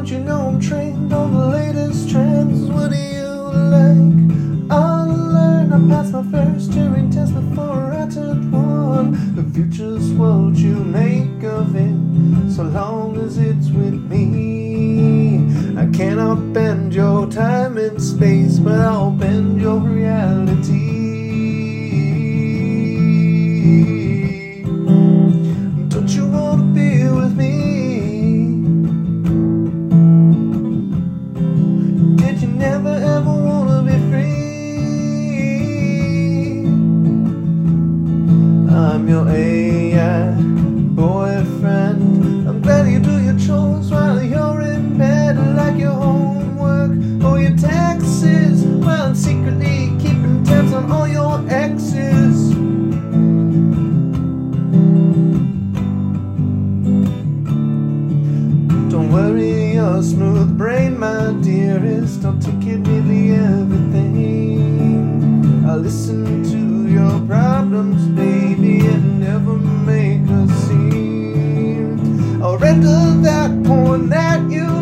Don't you know I'm trained on the latest trends? What do you like? I'll learn. I passed my first Turing test before I turned one. The future's what you make of it, so long as it's with me. I cannot bend your time and space, but I'll bend your reality. Don't you wanna be with me? Did you never ever wanna be free? I'm your AI boyfriend. I'm glad you do your chores while you're in bed, like your homework or your taxes, while I'm secretly keeping tabs on all your exes. Don't worry your smooth brain, my dearest, I'll take it really everything. I'll listen to your problems, baby, and never make a scene. I'll render that porn that you